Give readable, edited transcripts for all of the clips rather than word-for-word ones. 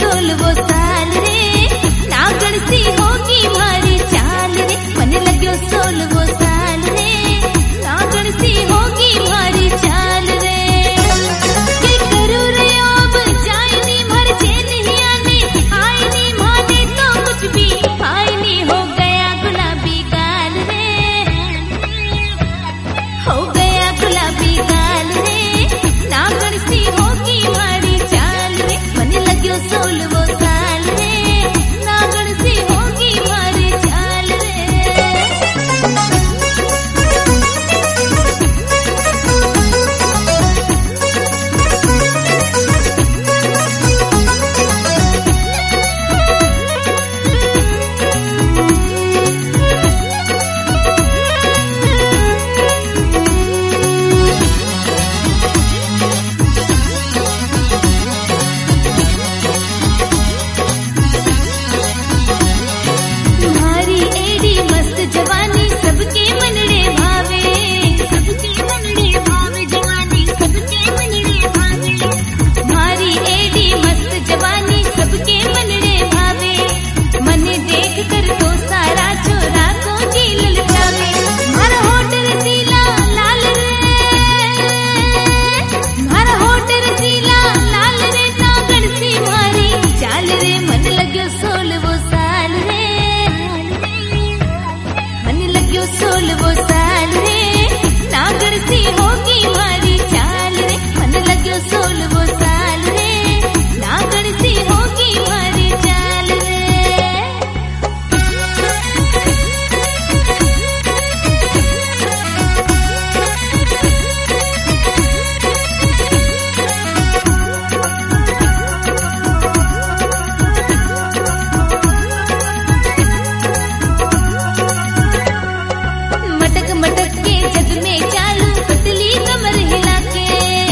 16 साल रे, नागण सी होगी मारी चाल रे। मन लग्यो 16 साल रे, नागण सी होगी मारी चाल रे। के करू रे अब जाए नी मर जे नहीं आने, आए नी माने तो कुछ भी आए नी। हो गया गुलाबी गाल रे, हो गया गुलाबी गाल रे, नागण सी होगी मारी चाल रे। मन लग्यो 16 साल रे, नागण सी होगी मारी चाल रे। तुम्हारी एडी मस्त जवानी सबके मनड़े भावे, सबके मनड़े भावे जवानी, सबके मनड़े भावे। तुम्हारी एडी मस्त जवानी सबके मनड़े भावे। मन देख कर तो सारा छोरा को जी ललचावे। मारा होठ रसीला लाल रे, मारा होठ रसीला लाल रे, नागण सी मारी चाल रे। मन लग्यो 16 साल रे, मन लग्यो 16 साल रे, नागण सी होगी मारी चाल रे। मन लग्यो 16 साल रे, नागण सी होगी मारी चाल रे। मटक मटक के जग में चालू पतली कमर हिला के,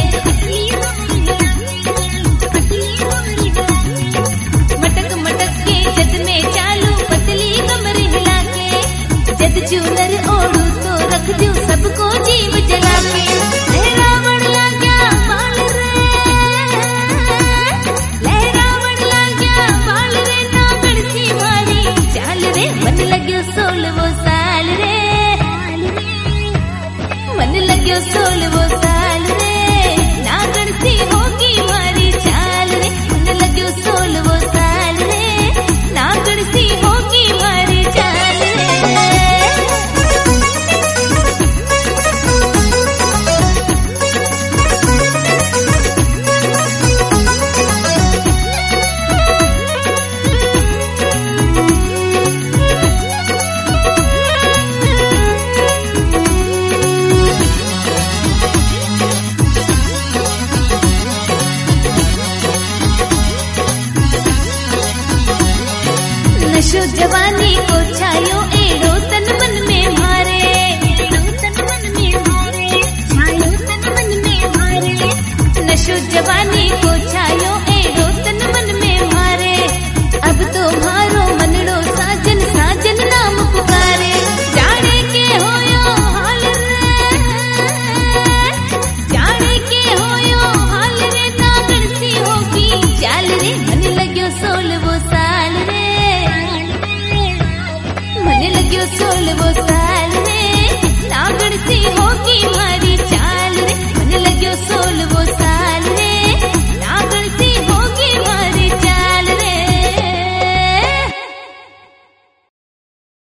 मटक मटक के जग में चालू पतली कमर हिला के। जद चूनर ओढ़ू तो रख दूं सबको जीव जला के। लहरावण लाग्या बाल रे, लहरावण लाग्या बाल रे, नागण सी मारी चाल रे। मन लग्यो 16 साल रे, मन लग्यो 16 साल रे, नागण सी होगी मारी चाल रे। मन लग्यो 16 साल रे, नागण सी होगी मारी चाल रे। नशो जवानी को छायो एड़ो तन मन में मारे, तन मन में मारे, छायो तन मन में मारे। नशो जवानी को छायो एड़ो तन मन में मारे। अब तो मारो मनड़ो साजन साजन नाम पुकारे। जाने के होयो हाल रे, जाने के होयो हाल रे, नागण सी होगी चाल रे। मन लग्यो 16 साल रे, मन लग्यो 16